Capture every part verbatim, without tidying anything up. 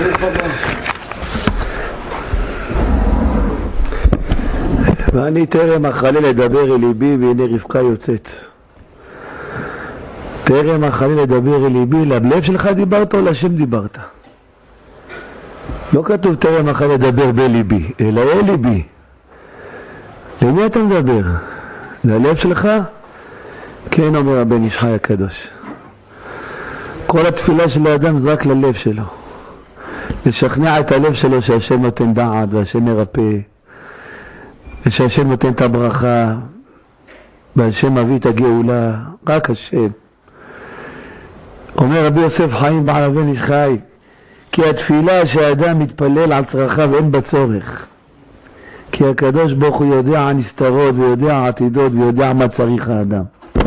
ואני טרם אכלה לדבר אל ליבי, והנה רבקה יוצאת. טרם אכלה לדבר אל ליבי, ללב שלך דיברת או לשם דיברת? לא כתוב טרם אכלה לדבר בליבי, אלא אל ליבי. למי אתה מדבר? ללב שלך? כן, אומר הבן איש חי הקדוש. כל התפילה של האדם זה רק ללב שלו. לשכנע את הלב שלו שהשם נותן דעת והשם מרפא. ושהשם נותן את הברכה, והשם מביא את הגאולה, רק השם. אומר רבי יוסף חיים בעל הבן איש חי, כי התפילה שהאדם מתפלל על צרכיו אין בצורך. כי הקדוש ברוך הוא יודע הנסתרות ויודע עתידות ויודע מה צריך האדם.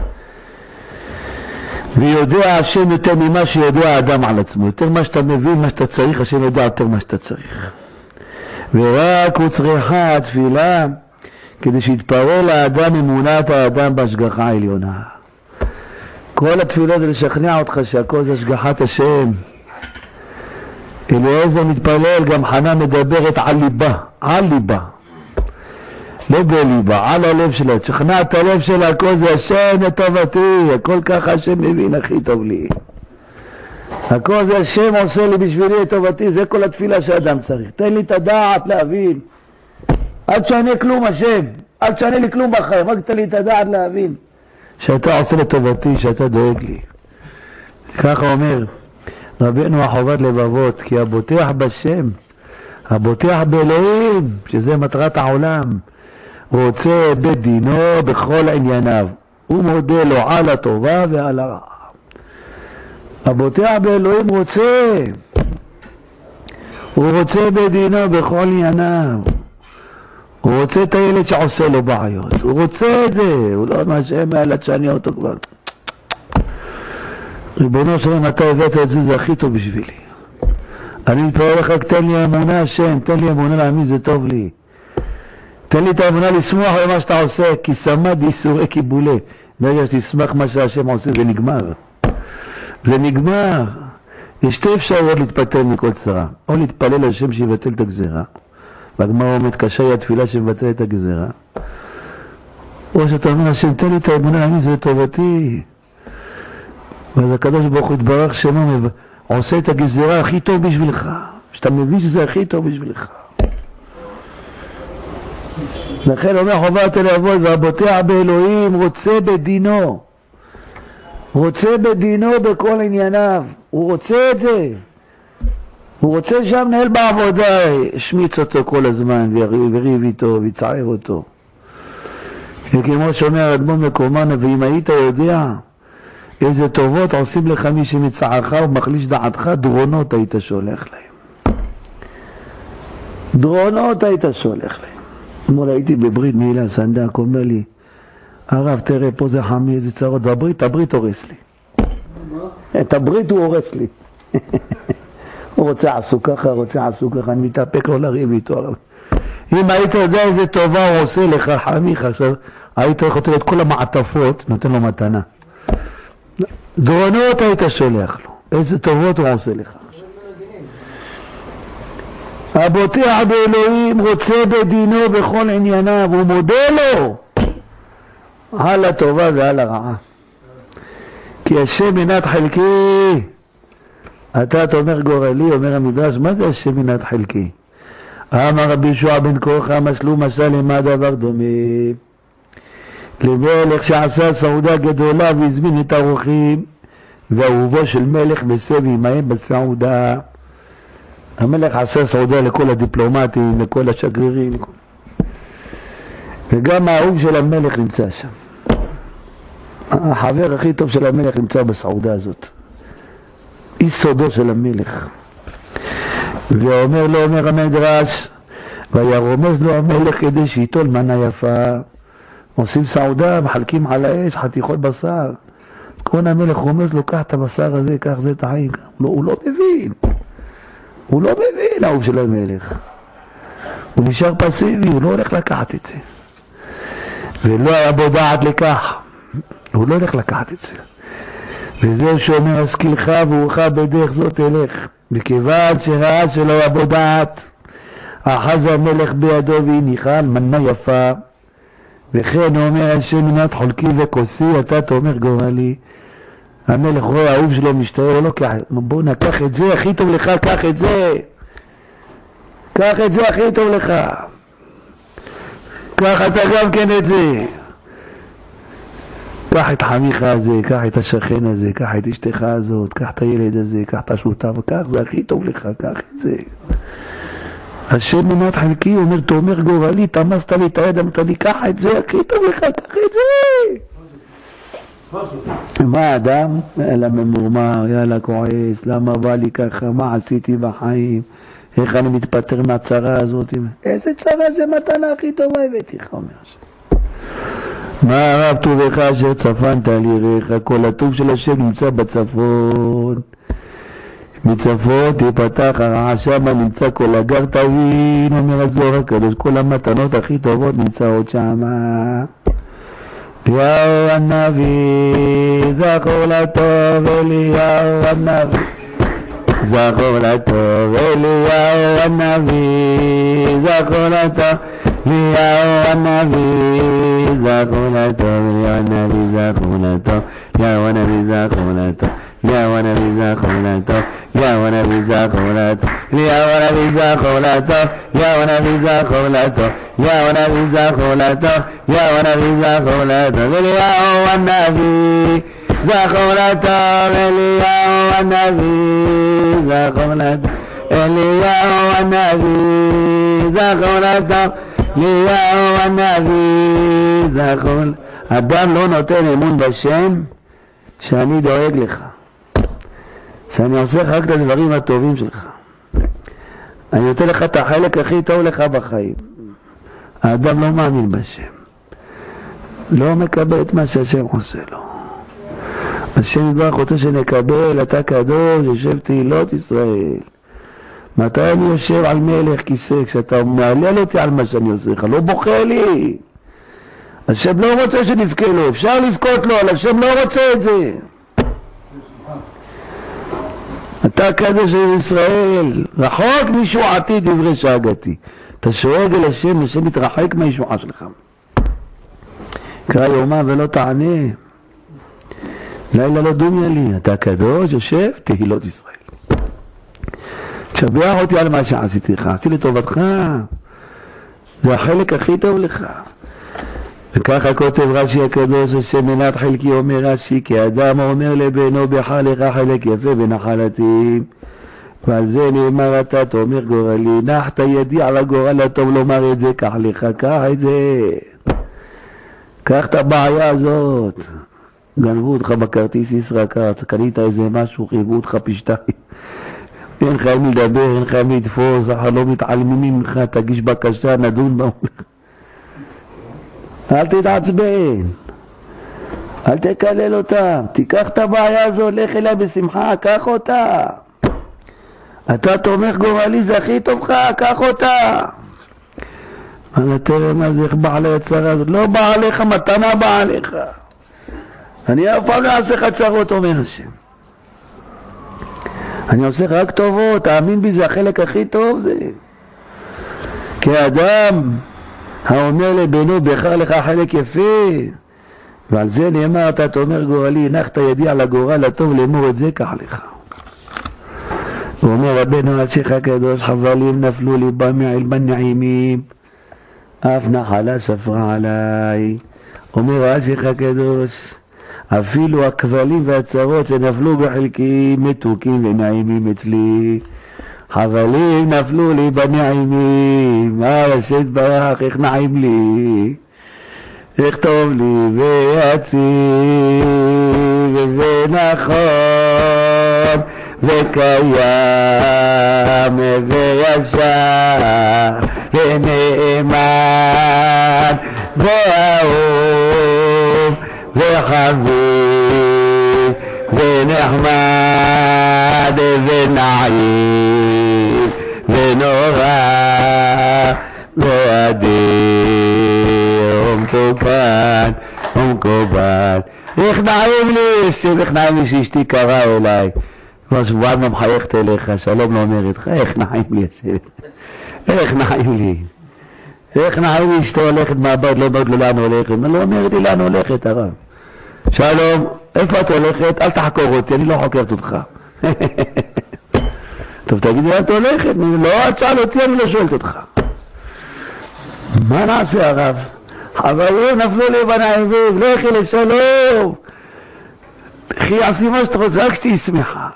ויודע השם יותר ממה שיודע האדם על עצמו. יותר מה שאתה מבין, מה שאתה צריך, השם יודע יותר מה שאתה צריך. ורק הוא צריכה התפילה כדי שיתפרר לאדם אמונת האדם בהשגחה העליונה. כל התפילה זה לשכנע אותך שהכל זה השגחת השם. אליעזר מתפלל, גם חנה מדברת על ליבה, על ליבה. לא בליבה, על הלב שלה. תשכנע את הלב שלה, הכל זה השם לטובתי, הכל ככה השם מבין הכי טוב לי. הכל זה השם עושה לי בשבילי לטובתי, זה כל התפילה שאדם צריך. תן לי את הדעת להבין. אל תשנה כלום השם, אל תשנה לי כלום בחיים, רק תן לי את הדעת להבין. שאתה עושה לטובתי, שאתה דואג לי. ככה אומר רבינו החובת לבבות, כי הבוטח בשם, הבוטח באלוהים, שזה מטרת העולם, רוצה בדינו בכל ענייניו. הוא מודה לו על הטובה ועל הרעה. הבוטח באלוהים רוצה, הוא רוצה בדינו בכל ענייניו. הוא רוצה את הילד שעושה לו בעיות, הוא רוצה את זה, הוא לא מה שהם האלה תשני אותו כבר. ריבונו שלם, אתה הבאת את זה, זה הכי טוב בשבילי. אני מתפלל לך, תן לי אמונה השם, תן לי אמונה להאמין, זה טוב לי. תן לי את האמונה לשמוח במה שאתה עושה, כי סמד איסורי קיבולה. ברגע שתשמח מה שהשם עושה, זה נגמר. זה נגמר. יש שתי אפשרויות להתפטר מכל צרה. או להתפלל לשם שיבטל את הגזרה. והגמרא אומרת, קשה היא התפילה שמבטל את הגזרה. או שאתה אומר, השם, תן לי את האמונה להאמין, זה לטובתי. ואז הקדוש ברוך הוא יתברך שמו, עושה את הגזרה הכי טוב בשבילך. שאתה מבין שזה הכי טוב בשבילך. לכן אומר חובת הלבבות, והבוטח באלוהים רוצה בדינו. רוצה בדינו בכל ענייניו. הוא רוצה את זה. הוא רוצה שם נהל בעבודה, השמיץ אותו כל הזמן, וריב איתו, ויצער אותו. וכמו שאומר אדמו"ר מקומנה, ואם היית יודע איזה טובות עושים לך מי שמצערך ומחליש דעתך, דרונות היית שולח להם. דרונות היית שולח להם. אתמול הייתי בברית מילה, סנדק אומר לי, הרב תראה פה זה חמי, איזה צרות, והברית, הברית הורס לי. את הברית הוא הורס לי. הוא רוצה עשו ככה, רוצה עשו ככה, אני מתאפק לו לריב איתו. אם היית יודע איזה טובה הוא עושה לך, חמיך, עכשיו, היית חוטב את כל המעטפות, נותן לו מתנה. דרונות היית שולח לו, איזה טובות הוא עושה לך. הבוטח באלוהים רוצה בדינו בכל ענייניו, הוא מודה לו על הטובה ועל הרעה. כי השם מנת חלקי, אתה תאמר גורלי, אומר המדרש, מה זה השם מנת חלקי? אמר רבי ישוע בן כורחה, משלו משל למה דבר דומה? למלך שעשה סעודה גדולה והזמין את האורחים, ואהובו של מלך בסבי עמהם בסעודה. המלך עשה סעודה לכל הדיפלומטים, לכל השגרירים, לכל... וגם האהוב של המלך נמצא שם. החבר הכי טוב של המלך נמצא בסעודה הזאת. איש סודו של המלך. ואומר לו, אומר המדרש, וירומז לו המלך כדי שיטול מנה יפה. עושים סעודה, מחלקים על האש, חתיכות בשר. כל המלך רומז לו, קח את הבשר הזה, קח זה טעים. לא, הוא לא מבין. הוא לא מבין, האהוב של המלך. הוא נשאר פסיבי, הוא לא הולך לקחת את זה. ולא היה בו דעת לכך. הוא לא הולך לקחת את זה. וזהו שאומר, השכילך ואורך בדרך זאת תלך. מכיוון שראה שלא יבוא דעת, אחז המלך בידו והניחה על מנה יפה, וכן הוא אומר השם מנת חולקי וכוסי, אתה תאמר גורלי. המלך רואה האהוב שלו משתער, לא לוקח, בוא נקח את זה, הכי טוב לך, קח את זה, קח את זה, הכי טוב לך, קח אתה גם כן את זה, קח את חמיך הזה, קח את השכן הזה, קח את אשתך הזאת, קח את הילד הזה, קח את השותף, קח זה הכי טוב לך, קח את זה. השם מנת חלקי, הוא אומר, תאמר גורלי, תמסת לי את היד, אמרת לי, קח את זה, הכי טוב לך, קח את זה. מה האדם? יאללה ממורמר, יאללה כועס, למה בא לי ככה, מה עשיתי בחיים, איך אני מתפטר מהצרה הזאת, איזה צרה זה מתנה הכי טובה הבאתי, אומר השם. מה הרב טובך אשר צפנת על ירך, כל הטוב של השם נמצא בצפון, מצפון תפתח הרעשה מה נמצא כל הגר תבין, אומר הזוהר הקדוש, כל המתנות הכי טובות נמצאות שמה. אליהו הנביא זכור לטוב, אליהו הנביא זכור לטוב, אליהו הנביא זכור לטוב, אליהו הנביא זכור לטוב, אליהו הנביא זכור לטוב, אליהו הנביא זכור לטוב, אליהו הנביא זכור לטוב, אליהו הנביא זכור לטוב, אליהו הנביא זכור לטוב, אליהו הנביא זכור לטוב, אליהו הנביא זכור לטוב, אליהו הנביא זכור לטוב, אליהו הנביא זכור לטוב, אליהו הנביא זכור לטוב, אליהו הנביא זכור לטוב, אליהו הנביא זכור. אדם לא נותן אמון בשם שאני דואג לך, שאני עושה רק את הדברים הטובים שלך, אני נותן לך את החלק הכי טוב לך בחיים. האדם לא מאמין בשם, לא מקבל את מה שהשם עושה לו. השם יתברך רוצה שנקבל, אתה קדוש, יושב תהילות ישראל. מתי אני יושב על מלך כיסא? כשאתה מעלל אותי על מה שאני עושה לך, לא בוכה לי. השם לא רוצה שנבכה לו, אפשר לבכות לו, אבל השם לא רוצה את זה. אתה קדוש של ישראל, רחוק משועתי דברי שאגתי. אתה שואג אל השם, השם מתרחק מהישועה שלך. קרא יומה ולא תענה, לילה לא דומיה לי, אתה קדוש, יושב תהילות ישראל. תשבח אותי על מה שעשיתי לך, עשיתי לטובתך, זה החלק הכי טוב לך. וככה כותב רש"י הקדוש, השם מנת חלקי, אומר רש"י, כי אדם אומר לבנו בך לך חלק יפה בנחלתי, ועל זה נאמר אתה תאמר גורלי, נחת ידי על הגורל הטוב לומר את זה, קח לך, קח את זה, קח את הבעיה הזאת. גנבו אותך בכרטיס ישראכרט, קנית איזה משהו, חייבו אותך פשטיים, אין לך מי לדבר, אין לך מי לתפוס, לא מתעלמים ממך, תגיש בקשה, נדון בה. אל תתעצבן, אל תקלל אותה, תיקח את הבעיה הזו, לך אליה בשמחה, קח אותה. אתה תומך גורלי, זה הכי טובך, קח אותה. אבל תראה מה זה, איך בא עלי הצרה הזאת, לא בא עליך, מתנה בא עליך. אני אף פעם לא אעשה לך צרות, אומר השם. אני עושה רק טובות, תאמין בי, זה החלק הכי טוב זה. כאדם האומר לבנו בחר לך חלק יפה, ועל זה נאמר אתה תאמר גורלי, הנחת ידי על הגורל הטוב לאמור את זה, קח לך. הוא אומר רבנו השייח הקדוש, חבלים נפלו לי במעלבן נעימים, אף נחלה ספרה עליי. אומר השייח הקדוש, אפילו הכבלים והצרות שנפלו בחלקי מתוקים ונעימים אצלי. חבלים נפלו לי בנעימים, מה השם יתברך, איך נעים לי, איך טוב לי ויציב ונכון וקיים וישר ונאמן ואהוב וחביב ונחמד ונעים ונורא ואדיר ומתוקן ומקובל. איך נעים לי, איך נעים לי שאשתי קרא אליי, כבר שבועיים לא מחייכת אליך, שלום לא אומרת לך, איך נעים לי השם, איך נעים לי, איך נעים לי שאתה הולכת מהבית, לא אומרת לו לאן הולכת, לא אומרת לי לאן הולכת הרב. שלום, איפה את הולכת? אל תחקור אותי, אני לא חוקרת אותך. טוב, תגידי לאן את הולכת, לא, את שאל אותי, אני לא שואלת אותך. מה נעשה הרב? חברים נפלו לי בנעביב, לכי לשלום. אחי, עשי מה שאתה רוצה, רק שתהי שמחה.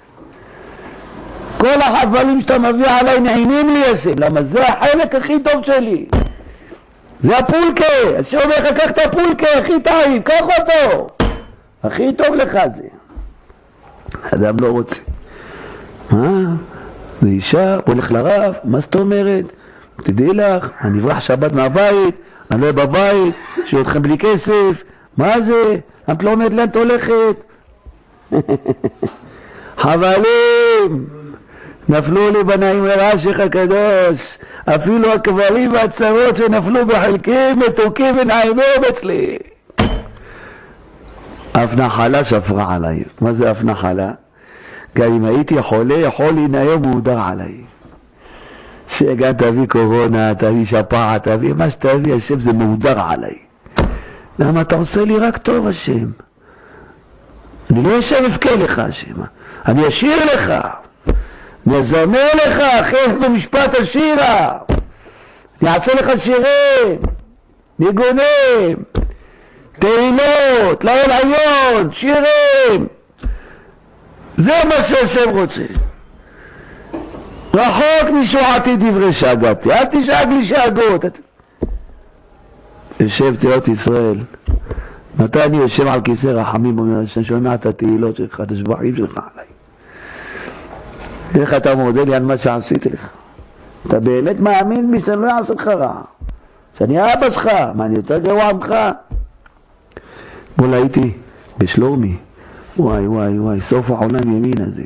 כל החבלים שאתה מביא עליי נעימים לי השם, למה זה החלק הכי טוב שלי. זה הפולקה, השם אומר לך, קח את הפולקה, הכי טעים, קח אותו. הכי טוב לך זה. אדם לא רוצה. מה? זה אישה, הולך לרב, מה זאת אומרת? תדעי לך, אני אברח שבת מהבית, אני לא בבית, שיהיה אתכם בלי כסף, מה זה? את לא אומרת לאן את הולכת? חבלים, נפלו לי בנעים לרשך הקדוש, אפילו הכבלים והצרות שנפלו בחלקים מתוקים ונעימים אצלי. אף נחלה שפרה עליי. מה זה אף נחלה? גם אם הייתי חולה, יכול להיניים מודר עליי. שגם תביא קורונה, תביא שפעת, תביא מה שתביא, השם זה מודר עליי. למה אתה עושה לי רק טוב השם? אני לא אשב אבכה לך השם, אני אשיר לך, אני אזמר לך, חף במשפט השירה, אני אעשה לך שירים, ניגונים, תהילות, לאל עליון, שירים. זה מה שהשם רוצה. רחוק משועתי דברי שאגתי, אל תשאג לי שאגות. יושב תהילות ישראל, מתי אני יושב על כיסא רחמים, אומר שאני שומע את התהילות שלך, את השבחים שלך עליי. איך אתה מודה לי על מה שעשיתי לך? אתה באמת מאמין בי שאני לא אעשה לך רע, שאני אבא שלך, מה אני יותר גרוע ממך? בוא הייתי בשלומי, וואי וואי וואי, סוף העולם ימין הזה.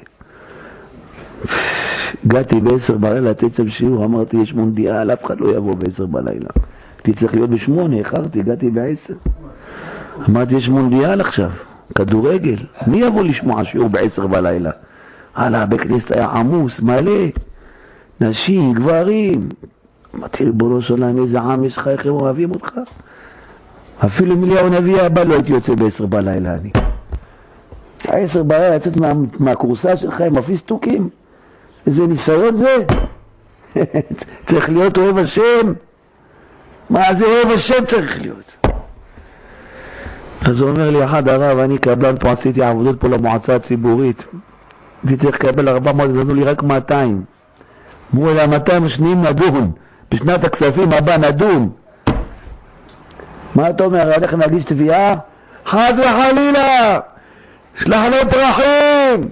הגעתי בעשר בלילה לתת שם שיעור, אמרתי יש מונדיאל, אף אחד לא יבוא בעשר בלילה. הייתי צריך להיות בשמונה, איחרתי, הגעתי בעשר. אמרתי יש מונדיאל עכשיו, כדורגל, מי יבוא לשמוע שיעור בעשר בלילה? הלאה, בכנסת היה עמוס, מלא, נשים, גברים. אמרתי ריבונו של עולם, איזה עם יש לך, איך הם אוהבים אותך? אפילו מיליאו נביא הבא לא הייתי יוצא בעשר בלילה אני. העשר בלילה יצאת מה, מהקורסה שלך עם הפיסטוקים? איזה ניסיון זה? צריך להיות אוהב השם. מה זה אוהב השם צריך להיות? אז הוא אומר לי אחד הרב, אני קבלן פה, עשיתי עבודות פה למועצה הציבורית, הייתי צריך לקבל ארבע מאות ונתנו לי רק מאתיים. אמרו לי ה-מאתיים השניים נדון, בשנת הכספים הבא נדון. מה אתה אומר, הולך להגיש תביעה? חס וחלילה, שלח לו פרחים,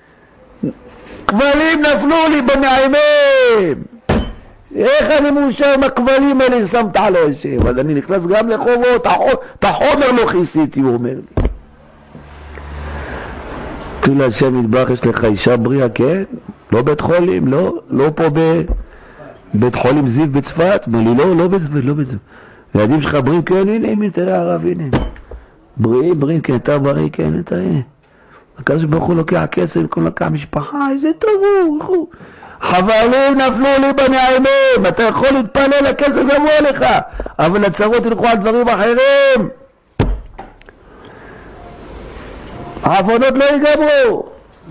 כבלים נפלו לי בנעימים, איך אני מאושר עם הכבלים האלה שמת על השם? אז אני נכנס גם לחובות, את החומר לא כיסיתי, הוא אומר לי. כאילו השם נדבך, יש לך אישה בריאה, כן? לא בית חולים, לא, לא פה בבית חולים זיו בצפת, מה לי לא, לא בצפת, לא בצפת. ילדים שלך בריאים, כן, הנה, הנה, תראה הרב, הנה. בריאים, בריאים, כן, אתה בריא, כן, אתה, הנה. הקדוש ברוך הוא לוקח כסף, במקום לקח משפחה, איזה טוב הוא, חבלים נפלו לי בנעימים, אתה יכול להתפלל, הכסף גבוה לך, אבל הצרות ילכו על דברים אחרים. העוונות לא ייגמרו.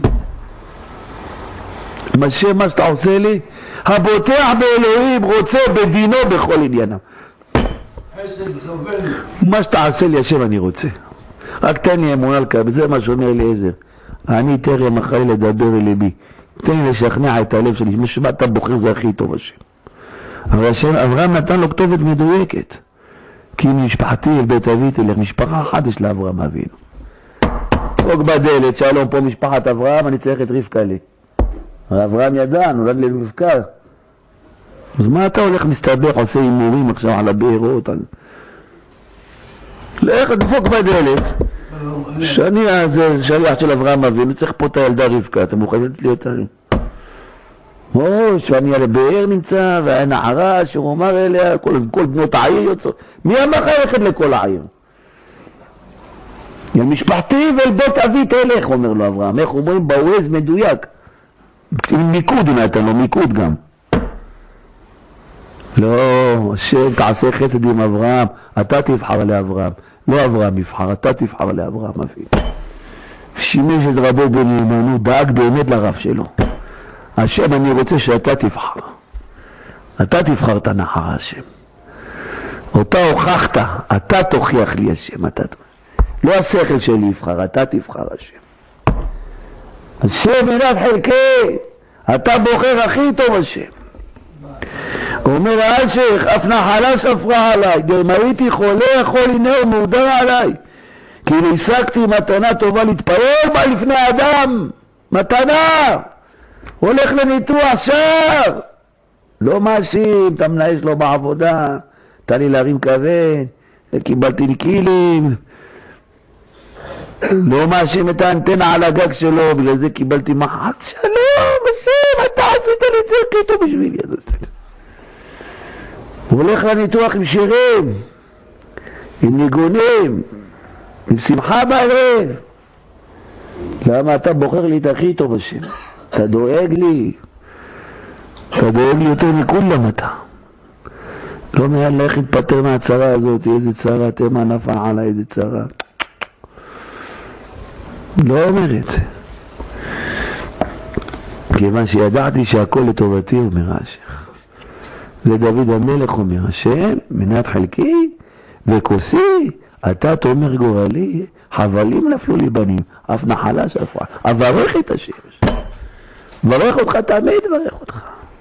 משם מה שאתה עושה לי, הבוטח באלוהים רוצה בדינו בכל עניינם. מה שאתה עושה לי השם אני רוצה, רק תן לי אמונה לקבל, זה מה שאומר אליעזר, אני תרם אחרי לדבר אל ליבי, תן לי לשכנע את הלב שלי, מה אתה בוחר זה הכי טוב השם. אבל השם, אברהם נתן לו כתובת מדויקת, כי משפחתי אל בית אבי תלך, משפחה אחת יש לאברהם אבינו. חוק בדלת, שלום פה משפחת אברהם, אני צריך את רבקה לי. אברהם ידע, נולד לרבקה. אז מה אתה הולך מסתבך, עושה אימורים עכשיו על הבארות? על... לך דפוק בדלת, שאני שליח של אברהם אבינו, צריך פה את הילדה רבקה, אתם מוכנים לתת לי אותה? או, שאני על הבאר נמצא, והנערה שהוא אומר אליה, כל, כל בנות העיר יוצאות. מי אמר לך ללכת לכל העיר? אל משפחתי ואל בית אבי תלך, אומר לו אברהם. איך אומרים? בווייז מדויק. עם מיקוד הוא נתן לו, מיקוד גם. לא, השם תעשה חסד עם אברהם, אתה תבחר לאברהם. לא אברהם יבחר, אתה תבחר לאברהם אבינו. שימש את רבו בנאמנות, דאג באמת לרב שלו. השם, אני רוצה שאתה תבחר. אתה תבחר את הנחרה, השם. אותה הוכחת, אתה תוכיח לי השם, אתה תוכיח. לא השכל שלי יבחר, אתה תבחר השם. השם מנת חלקי, אתה בוחר הכי טוב השם. הוא אומר האשך, אף נחלה ספרה עליי, גם הייתי חולה יכול הנה ומהודר עליי. כאילו השגתי מתנה טובה להתפלל בה לפני אדם. מתנה! הולך לניתוח עכשיו! לא מאשים, אתה מנהל שלו בעבודה, תן לי להרים כבד, קיבלתי נקילים. לא מאשים את האנטנה על הגג שלו, בגלל זה קיבלתי מחץ. שלום, השם, אתה עשית לי את זה הכי טוב בשבילי. הוא הולך לניתוח עם שירים, עם ניגונים, עם שמחה בערב. למה אתה בוחר לי את הכי טוב השם? אתה דואג לי, אתה דואג לי יותר מכולם אתה. לא מעל לך התפטר מהצרה הזאת, איזה צרה, תמה נפע עלה, איזה צרה. לא אומר את זה. כיוון שידעתי שהכל לטובתי, אומר האשך. זה דוד המלך אומר, השם, מנת חלקי וכוסי, אתה תאמר גורלי, חבלים נפלו לי בנים, אף נחלה ספרה. אברך את השם. ברך אותך, תמיד ברך אותך.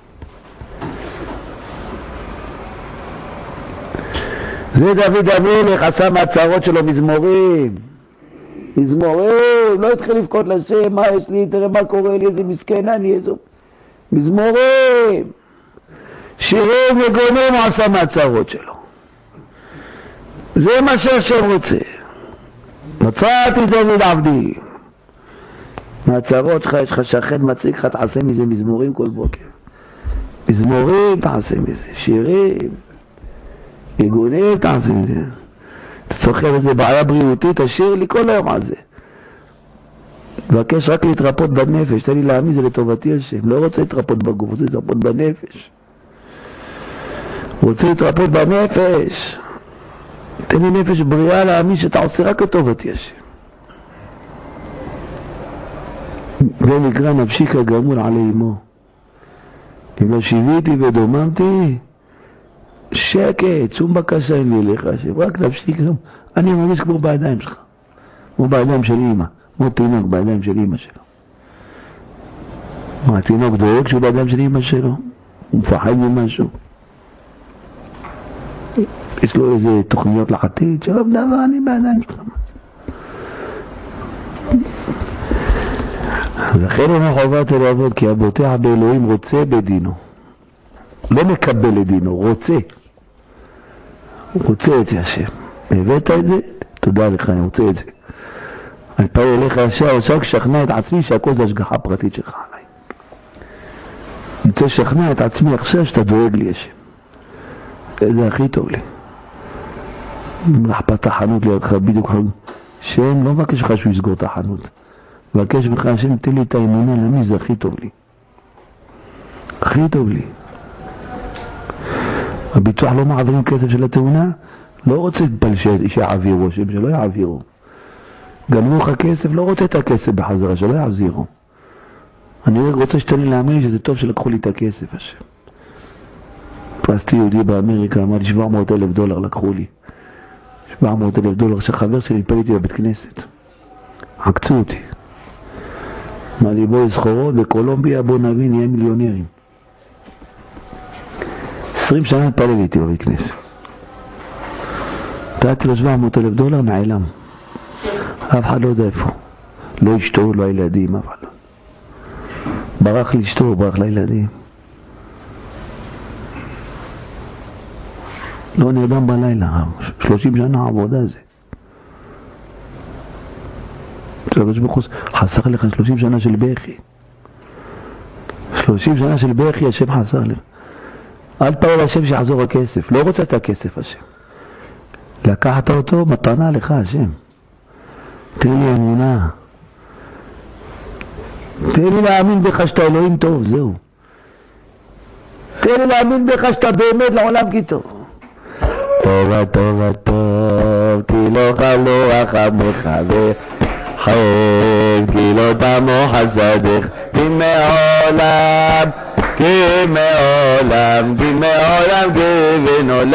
זה דוד המלך עשה מהצרות שלו מזמורים. מזמורים, לא התחיל לבכות לשם, מה יש לי, תראה מה קורה לי, איזה מסכן אני, איזו. מזמורים. שירים וגונים הוא עשה מהצרות שלו. זה מה שהשם רוצה. מצאתי דוד עבדי. מהצרות שלך יש לך שכן מציג לך, תעשה מזה מזמורים כל בוקר. מזמורים תעשה מזה, שירים, ניגונים תעשה מזה. אתה צוחק איזה בעיה בריאותית, תשאיר לי כל היום על זה. מבקש רק להתרפות בנפש, תן לי להאמין זה לטובתי השם. לא רוצה להתרפות בגוף, רוצה להתרפות בנפש. רוצה להתרפות בנפש. תן לי נפש בריאה להאמין שאתה עושה רק לטובתי השם. זה נקרא נפשי כגמול עלי אמו. אם לא שיוויתי ודוממתי, שקט, שום בקשה אין לי אליך השם, רק נפשי כגמול. אני מרגיש כמו בידיים שלך, כמו בידיים של אמא, כמו תינוק בידיים של אמא שלו. מה, התינוק דואג שהוא בידיים של אמא שלו? הוא מפחד ממשהו? יש לו איזה תוכניות לחתית, שוב דבר, אני בידיים שלך. אז לכן הוא חובת לעבוד, כי הבוטח באלוהים רוצה בדינו. לא מקבל לדינו, רוצה. הוא רוצה את זה השם. הבאת את זה? תודה לך, אני רוצה את זה. אני פעל אליך ישר, עכשיו כשכנע את עצמי שהכל זה השגחה פרטית שלך עליי. אני רוצה לשכנע את עצמי עכשיו שאתה דואג לי השם. זה הכי טוב לי. לחפת החנות לידך בדיוק, שם לא מבקש לך שהוא יסגור את החנות. מבקש ממך השם תן לי את האמונה למי זה הכי טוב לי. הכי טוב לי. הביטוח לא מעבירים כסף של התאונה, לא רוצה להתפל שיעבירו השם, שלא יעבירו. גנבו לך כסף, לא רוצה את הכסף בחזרה, שלא יעזירו. אני רק רוצה שתן לי להאמין שזה טוב שלקחו לי את הכסף השם. פרסתי יהודי באמריקה, אמר לי שבע מאות אלף דולר לקחו לי. שבע מאות אלף דולר שחבר שלי פליתי בבית כנסת. עקצו אותי. אמר לי בואי סחורות בקולומביה, בוא נביא נהיה מיליונרים. עשרים שנה התפלל איתי בבית כנסת. נתתי לו שבע מאות אלף דולר, נעלם. אף אחד לא יודע איפה. לא אשתו, לא הילדים, אבל ברח לאשתו, ברח לילדים. לא נרדם בלילה, שלושים שנה עבודה זה. חסך לך שלושים שנה של בכי. שלושים שנה של בכי, השם חסך לך. אל תפעל השם שיחזור הכסף, לא רוצה את הכסף השם. לקחת אותו, מתנה לך השם. תן לי אמונה. תן לי להאמין בך שאתה אלוהים טוב, זהו. תן לי להאמין בך שאתה באמת לעולם כי טוב. טוב, טוב, טוב, כי לא חלו רחמך וחן, כי לא תמו חסדך, כי מעולם, כי מעולם, כי מעולם, כי ונולד,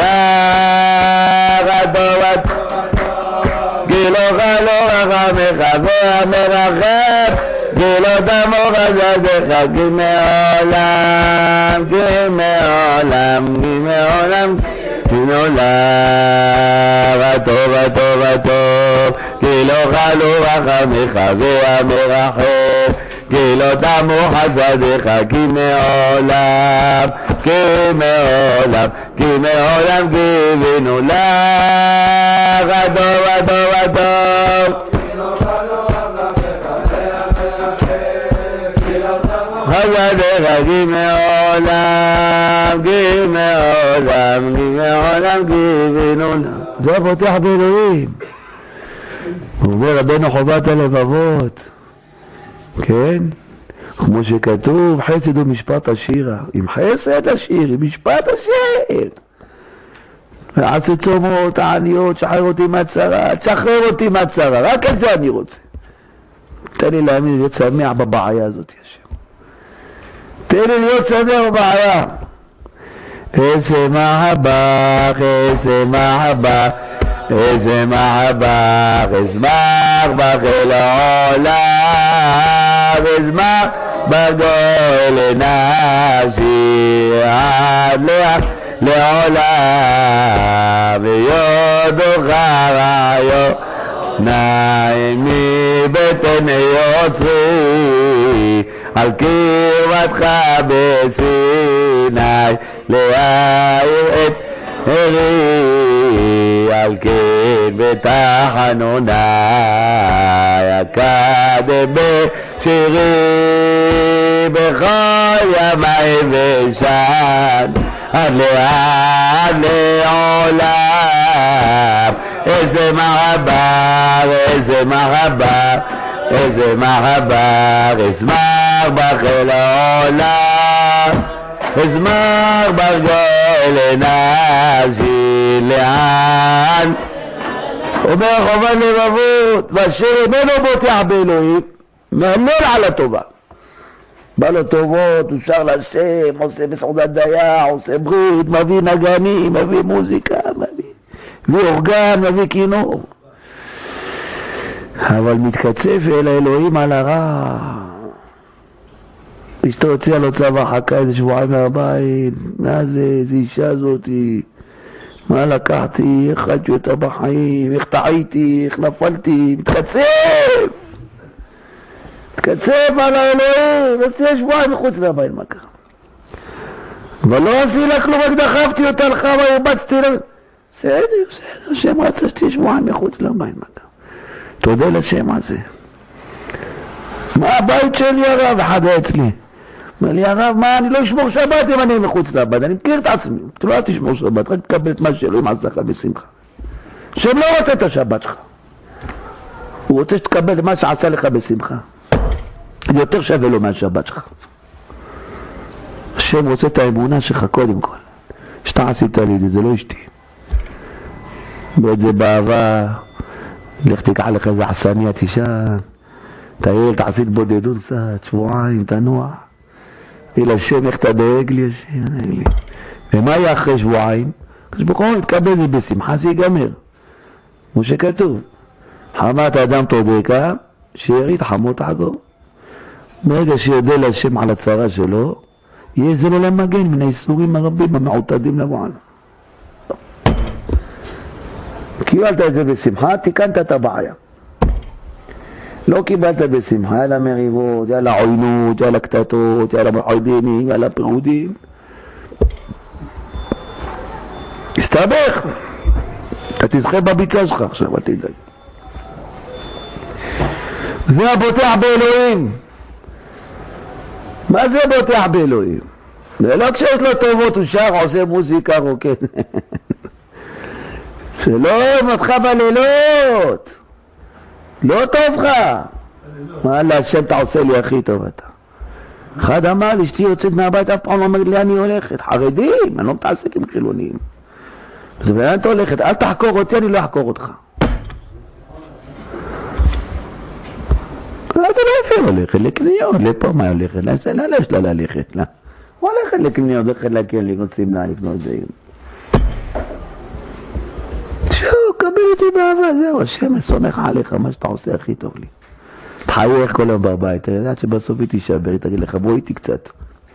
טוב, כי לא חלו רחמך והמרחם, כי לא תמו חסדך, כי מעולם, כי מעולם, כי מעולם, כי נולד, הטוב, הטוב, הטוב, כי לא חלו רחמך והמרחם, כי לא תמו חסדיך, כי מעולם, כי מעולם, כי מעולם, כי ונולד, הטוב, הטוב, הטוב, חסדיך, כי מעולם, כי מעולם, כי מעולם, כי ונולד. זה פותח באלוהים. הוא אומר רבנו חובת הלבבות, כן? כמו שכתוב, חסד ומשפט השירה. עם חסד השיר, עם משפט השיר. ועשה צומות, העניות, שחרר אותי מהצרה, תשחרר אותי מהצרה, רק את זה אני רוצה. תן לי להאמין, להיות שמח בבעיה הזאת, השם. תן לי להיות שמח בבעיה. איזה מחבה, איזה מחבה, איזה מחבה, אשמח בך אל העולם, אשמח בגואל נפשי עד לעולם, ויודוך רעיון נעים מבטן יוצרי, על קרבתך בסיני להאיר את ערי, על כן בתחנוני אקדם בשירי בכל ימי ושן עד לעד לעולם. איזה מחבה, איזה מחבה, איזה מחבה, אשמח בך אל העולם, אשמח בך גואל נפשי לאן. אומר חובת לבבות, ואשר איננו בוטח באלוהים, מהלל על הטובה. בא לו טובות, הוא שר לשם, עושה בסעודת דייר, עושה ברית, מביא נגנים, מביא מוזיקה, מביא, מביא אורגן, מביא כינור. אבל מתקצף אל האלוהים על הרע. אשתו הוציאה לו צו הרחקה איזה שבועיים מהבית, מה זה, איזה אישה הזאתי, מה לקחתי, איך חייתי אותה בחיים, איך טעיתי, איך נפלתי, מתקצף! מתקצף על האלוהים, הוציאה שבועיים מחוץ מהבית, מה קרה? אבל לא עשי לה כלום, רק דחפתי אותה לך והרבצתי לה. בסדר, בסדר, השם רצה שתהיה שבועיים מחוץ לבית, מה קרה? תודה לשם על זה. מה הבית שלי הרב? אחד היה אצלי. אומר לי הרב, מה, אני לא אשמור שבת אם אני מחוץ לבית, אני מכיר את עצמי. אתה לא תשמור שבת, רק תקבל את מה שאלוהים עשה לך בשמחה. השם לא רוצה את השבת שלך. הוא רוצה שתקבל את מה שעשה לך בשמחה. זה יותר שווה לו מהשבת שלך. השם רוצה את האמונה שלך קודם כל. שאתה עשית לי, זה לא אשתי. ואת זה באהבה, לך תיקח לך איזה עשניה תישן, תהיל, תעשית בודדות קצת, שבועיים, תנוע. אל השם, איך אתה דואג לי, השם, דואג לי. ומה יהיה אחרי שבועיים? כשבכל יתקבל זה בשמחה, זה ייגמר. כמו שכתוב, חמת האדם תודקה, שארית חמות עגו. ברגע שיודע להשם על הצרה שלו, יהיה זה לו למגן מן האיסורים הרבים המעוטדים למעלה. קיבלת את זה בשמחה, תיקנת את הבעיה. לא קיבלת בשמחה, היה לה מריבות, היה לה עוינות, היה לה קטטות, היה לה מחוידינים, היה לה פירודים. הסתבך. אתה תזכה בביצה שלך עכשיו, אל תדאג. זה הבוטח באלוהים. מה זה בוטח באלוהים? לא כשיש לו טובות, הוא שר, עושה מוזיקה, רוקד. שלא מתחה בלילות. לא טוב לך. וואלה, השם אתה עושה לי הכי טוב אתה. אחד אמר לי, אשתי יוצאת מהבית, אף פעם לא אומרת לי אני הולכת. חרדים, אני לא מתעסק עם חילונים. אז לאן אתה הולכת? אל תחקור אותי, אני לא אחקור אותך. אתה לא איפה הולכת, לקניות, לפה מה הולכת? לאן יש לה ללכת? הוא הולכת לקניות, הולכת להקל, לקנות סמלה, לקנות זה. שו, קבל אותי באהבה, זהו, השם סומך עליך, מה שאתה עושה הכי טוב לי. תחייך כל יום בבית, אתה יודעת שבסוף היא תישבר, היא תגיד לך, בוא איתי קצת.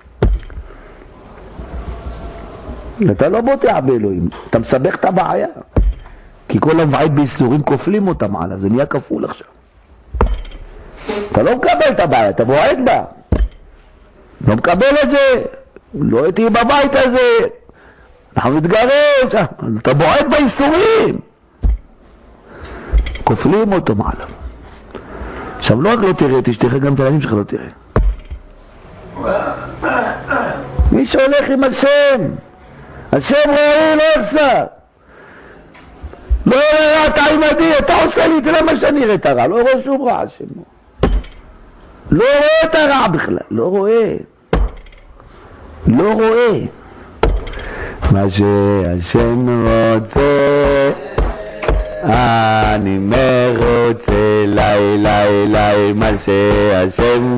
אתה לא בוטח באלוהים, אתה מסבך את הבעיה. כי כל המבעית ביסורים כופלים אותם עליו, זה נהיה כפול עכשיו. אתה לא מקבל את הבעיה, אתה בועט בה. לא מקבל את זה, לא הייתי בבית הזה. אנחנו מתגרש, אתה בועט ביסורים. כופלים אותו מעליו. עכשיו לא רק לא תראה, תשתך גם את הילדים שלך לא תראה. מי שהולך עם השם, השם רואי לא יחסר. לא יראה אתה עימדי, אתה עושה לי את זה, למה שאני אראה את הרע? לא רואה שום רע השם. לא רואה את הרע בכלל, לא רואה. לא רואה. מה שהשם רוצה אני מרוצה, לי לי לי, מה שהשם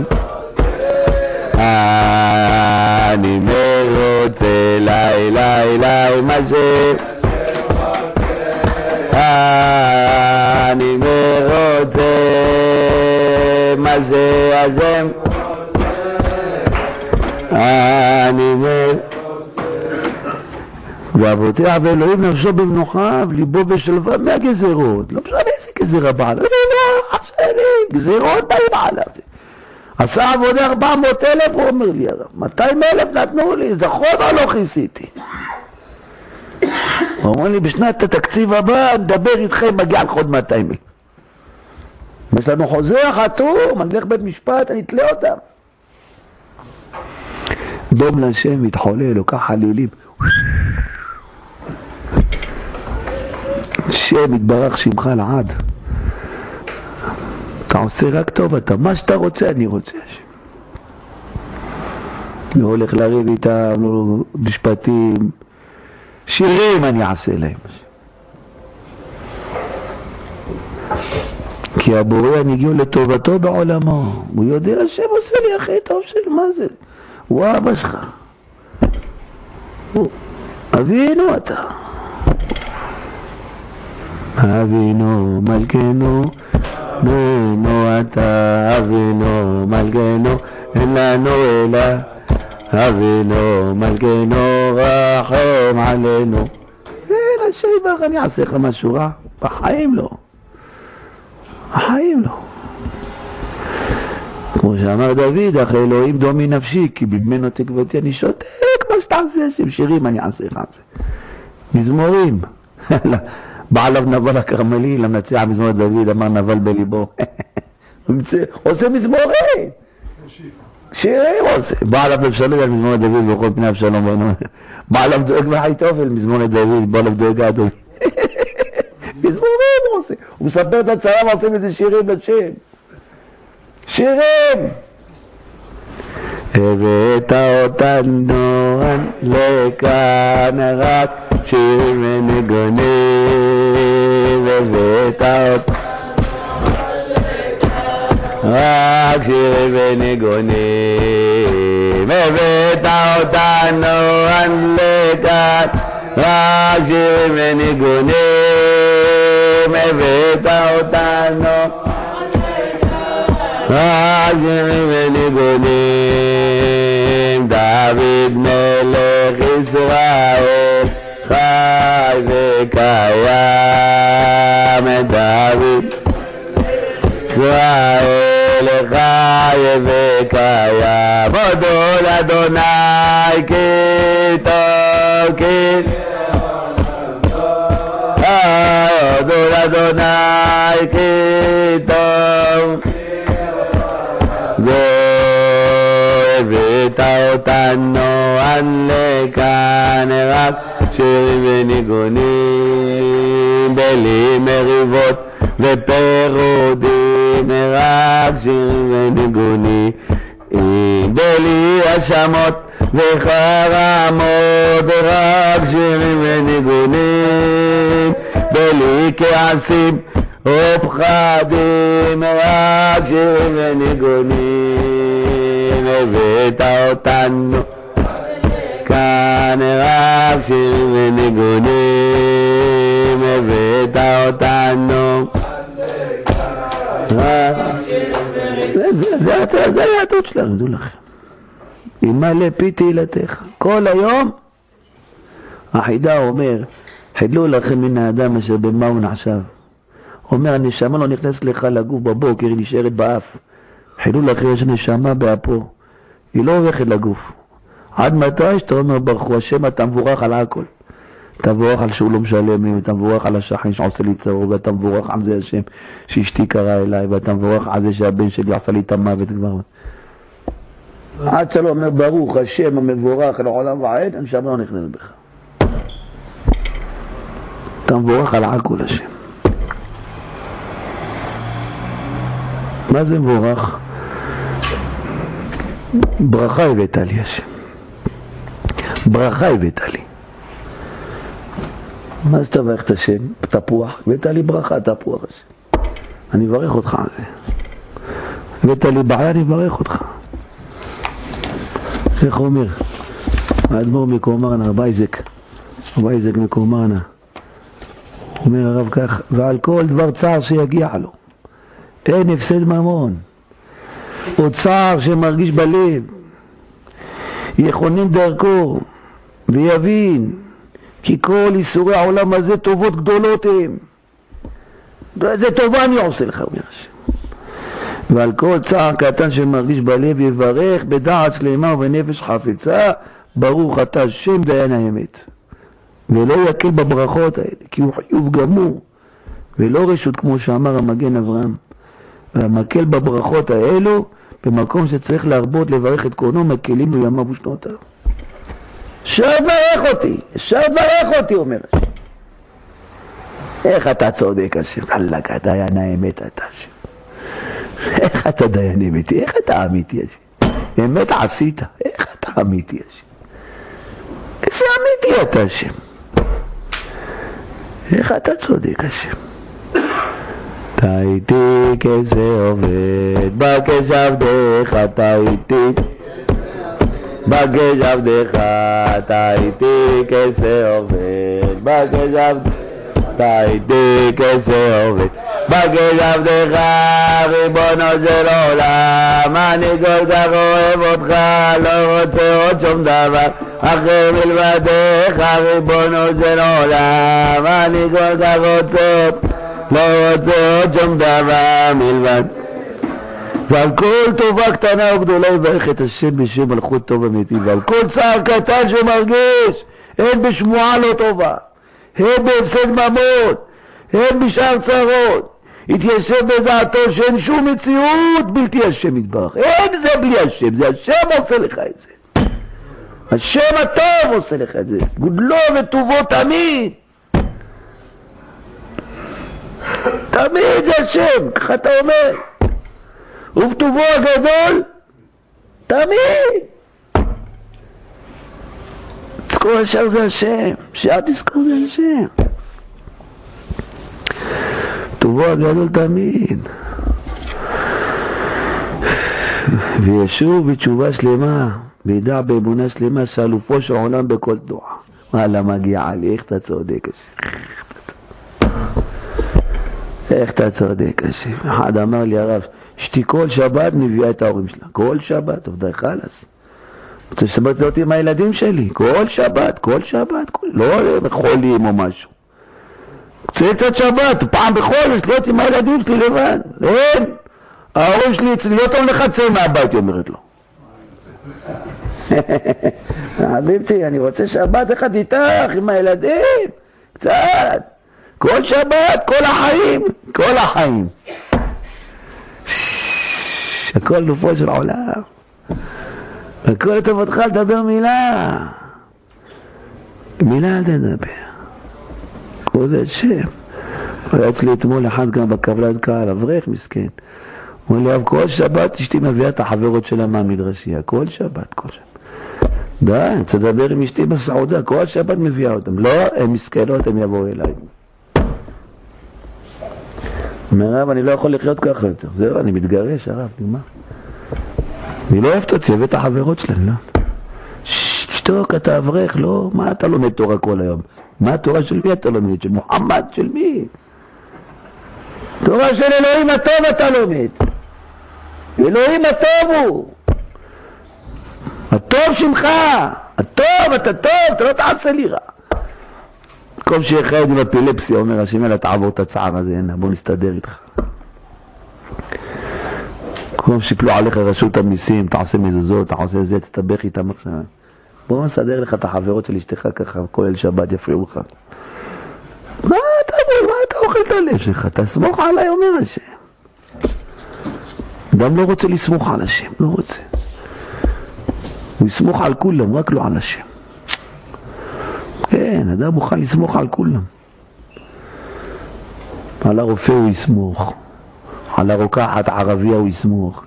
אני מרוצה, לי לי לי, מה שאני מרוצה, מה שהשם אני מרוצה. ואבותיה ואלוהים נפשו במנוחה וליבו בשלווה מהגזירות. לא משנה איזה גזירה בעלה, גזירות באים עליו. עשה עבודה ארבע מאות אלף, הוא אומר לי, מאתיים אלף נתנו לי, זכות או לא כיסיתי? הוא אומר לי, בשנת התקציב הבא נדבר איתכם, מגיע לך עוד מאתיים אלף. יש לנו חוזר חתום, אני אלך בית משפט, אני אתלה אותם. דום לשם מתחולל, לוקח חלילים. שם יתברך שמך לעד. אתה עושה רק טוב, אתה מה שאתה רוצה אני רוצה. לא הולך לריב איתם, לא משפטים, שירים אני אעשה להם. כי הבורא נגיעו לטובתו בעולמו. הוא יודע השם עושה לי הכי טוב של מה זה. הוא אבא שלך. אבינו אתה. אבינו מלכנו, ננו אתה, אבינו מלכנו, אין לנו אלא, אבינו מלכנו, רחם עלינו. אין השם יברך, אני אעשה לך משהו רע? בחיים לא. בחיים לא. כמו שאמר דוד, אך אלוהים דומי נפשי, כי במנו תקוותי אני שותק, מה שאתה עושה, שם שירים אני אעשה לך זה. מזמורים. בעליו נבל הכרמלי, למנצח מזמור דוד, אמר נבל בליבו. עושה מזמורים. שירים עושה. בעליו לבשלו על מזמור דוד, בכל פני אבשלום. בעליו דואג מאחיתופל, מזמור דוד, בעליו דואג אדוני. מזמורים הוא עושה. הוא מספר את הצרה ועושה מזה שירים לשם. שירים! הבאת אותנו לכאן רק שירים ונגונים, הבאת אותנו רק שירים ונגונים, הבאת אותנו לכאן רק שירים ונגונים, הבאת אותנו רק שירים וניגונים. דוד מלך ישראל חי וקיים, דוד ישראל חי וקיים. הודו לאדוני כי טוב, כי הודו לאדוני כי טוב, הבאת הבאת אותנו עד לכאן, רק שירים וניגונים, בלי מריבות ופירודים, רק שירים וניגונים, בלי האשמות וחרמות, רק שירים וניגונים, בלי כעסים או פחדים, רק שירים וניגונים, הבאת אותנו כאן, רק שירים וניגונים, הבאת אותנו זה היהדות שלנו, דעו לכם. ימלא פי תהילתך כל היום. החידה אומר, חדלו לכם מן האדם אשר במה הוא נחשב. אומר, הנשמה לא נכנסת לך לגוף בבוקר, היא נשארת באף. חדלו לכם, יש נשמה באפו, היא לא הולכת לגוף. עד מתי שאתה אומר ברכו השם, אתה מבורך על הכל. אתה מבורך על שהוא לא משלם לי, אתה מבורך על השכן שעושה לי צרות, ואתה מבורך על זה השם שאשתי קרא אליי, ואתה מבורך על זה שהבן שלי עשה לי את המוות כבר. עד שלא אומר ברוך השם המבורך לעולם ועד, הנשמה לא נכנסת בך. אתה מבורך על הכל השם. מה זה מבורך? ברכה הבאת לי השם. ברכה הבאת לי. מה זה תברך את השם? תפוח. הבאת לי ברכה, תפוח השם. אני אברך אותך על זה. הבאת לי בעיה, אני אברך אותך. איך הוא אומר? האדמו"ר מקומרנה, רב אייזק. רב אייזק מקומרנה. אומר הרב כך, ועל כל דבר צער שיגיע לו. אין הפסד ממון. או צער שמרגיש בלב. יכונן דרכו ויבין כי כל איסורי העולם הזה טובות גדולות הם. זה טובה אני עושה לך, אומר השם. ועל כל צער קטן שמרגיש בלב יברך בדעת שלמה ובנפש חפצה, ברוך אתה השם דיין האמת. ולא יקל בברכות האלה, כי הוא חיוב גמור, ולא רשות כמו שאמר המגן אברהם. והמקל בברכות האלו, במקום שצריך להרבות לברך את קורנו, מקלים לו ימיו ושנותיו. אפשר לברך אותי, אפשר לברך אותי, אומר השם. איך אתה צודק השם? אללק, דיין האמת אתה השם. איך אתה דיין אמיתי? איך אתה אמיתי השם? אמת עשית, איך אתה אמיתי השם? איזה אמיתי אתה השם? איך אתה צודק השם? אתה איתי כזה עובד, בקש עבדך, אתה איתי בקש עבדך, אתה איתי כזה עובד, בקש עבדך, אתה איתי כזה עובד, בקש עבדך, ריבונו של עולם, אני כל כך אוהב אותך, לא רוצה עוד שום דבר אחר מלבדך, ריבונו של עולם, אני כל כך רוצה אותך, לא רוצה עוד שום דבר מלבד. ועל כל טובה קטנה או גדולה יברך את השם בשם מלכות טוב אמיתי, ועל כל צער קטן שמרגיש, הן בשמועה לא טובה, הן בהפסד ממון, הן בשאר צרות, התיישב בדעתו שאין שום מציאות בלתי השם יתברך. אין זה בלי השם, זה השם עושה לך את זה, השם הטוב עושה לך את זה, גודלו וטובו תמיד תמיד זה השם, ככה אתה אומר, ובטובו הגדול תמיד. תזכור ישר זה השם, שעד תזכור זה השם, טובו הגדול תמיד. וישוב בתשובה שלמה, וידע באמונה שלמה שאלופו של עולם בכל תנועה. וואלה מגיע לי, איך אתה צודק השם, איך אתה צודק השם. אחד אמר לי הרב, אשתי כל שבת מביאה את ההורים שלה, כל שבת, עובדי חלס, רוצה שבת זאת עם הילדים שלי, כל שבת, כל שבת, כל... לא חולים או משהו, רוצה קצת שבת, פעם בחודש, להיות עם הילדים שלי לבד, אין, ההורים שלי אצלי, לא טוב לך צא מהבית, היא אומרת לו. חביבתי, אני רוצה שבת אחד איתך, עם הילדים, קצת, כל שבת, כל החיים, כל החיים. הכל נופו של עולם. הכל לטובתך לדבר מילה. מילה אל תדבר. כבוד השם. היה אצלי אתמול אחד גם בקבלת קהל, אברך מסכן. הוא אומר לי, כל שבת אשתי מביאה את החברות שלה מהמדרשייה. כל שבת, כל שבת. די, אני רוצה לדבר עם אשתי בסעודה, כל שבת מביאה אותם. לא, הם מסכנות, הם יבואו אליי. אומר רב, אני לא יכול לחיות ככה יותר. זהו, אני מתגרש, הרב, נגמר. אני לא אוהבת אותי, הבאת החברות שלהם, לא? שתוק, אתה אברך, לא? מה אתה לומד תורה כל היום? מה התורה של מי אתה לומד? של מוחמד? של מי? תורה של אלוהים הטוב אתה לומד. אלוהים הטוב הוא. הטוב שמך. הטוב, אתה טוב, אתה לא תעשה לי רע. כל שאחד עם אפילפסיה אומר, השם אלא תעבור את הצער הזה, הנה, בוא נסתדר איתך. כל שיפלו עליך רשות המיסים, תעשה מזוזות, תעשה זה, תסתבך איתם עכשיו. בוא נסדר לך את החברות של אשתך ככה, כל שבת יפריעו לך. מה אתה מה אתה אוכל את הלב שלך? תסמוך עליי, אומר השם. אדם לא רוצה לסמוך על השם, לא רוצה. הוא יסמוך על כולם, רק לא על השם. כן, אדם מוכן לסמוך על כולם. על הרופא הוא יסמוך. על הרוקחת ערבייה הוא יסמוך.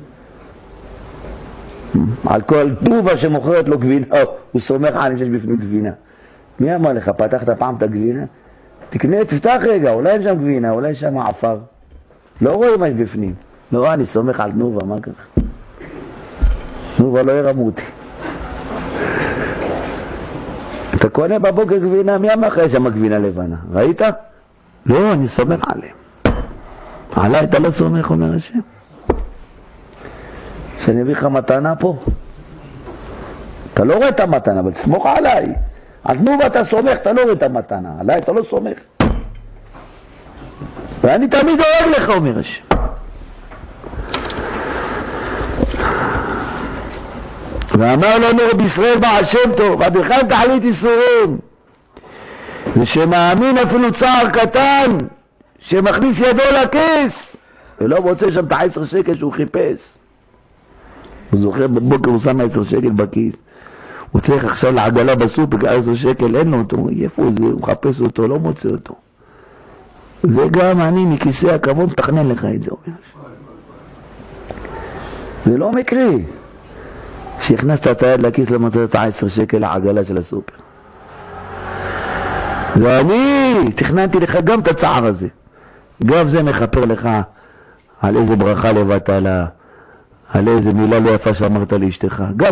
על כל תנובה שמוכרת לו גבינה, הוא סומך על שיש בפנים גבינה. מי אמר לך, פתחת פעם את הגבינה? תקנה, תפתח רגע, אולי אין שם גבינה, אולי שם עפר. לא רואים מה יש בפנים. לא, אני סומך על תנובה, מה ככה? תנובה לא ירמו אותי. אתה קונה בבוקר גבינה, מי אמר לך יש שם גבינה לבנה? ראית? לא, אני סומך עליהם. עליי אתה לא סומך, אומר השם. שאני אביא לך מתנה פה. אתה לא רואה את המתנה, אבל תסמוך עליי. על תנובה אתה סומך, אתה לא רואה את המתנה. עליי אתה לא סומך. ואני תמיד אוהב לך, אומר השם. ואמר לנו רבי ישראל בעל שם טוב, עד היכן תכלית ייסורים? זה שמאמין אפילו צער קטן, שמכניס ידו לכיס, ולא מוצא שם את העשר שקל שהוא חיפש. הוא זוכר בבוקר הוא שם עשר שקל בכיס, הוא צריך עכשיו לעגלה בסופר, עשר שקל אין לו אותו, איפה זה? הוא מחפש אותו, לא מוצא אותו. זה גם אני מכיסא הכבוד תכנן לך את זה. זה לא מקרי שהכנסת את היד לכיס למצוא את העשר שקל לעגלה של הסופר. זה אני תכננתי לך גם את הצער הזה. גם זה מחפר לך על איזה ברכה לבאת לה, על איזה מילה לא יפה שאמרת לאשתך. גם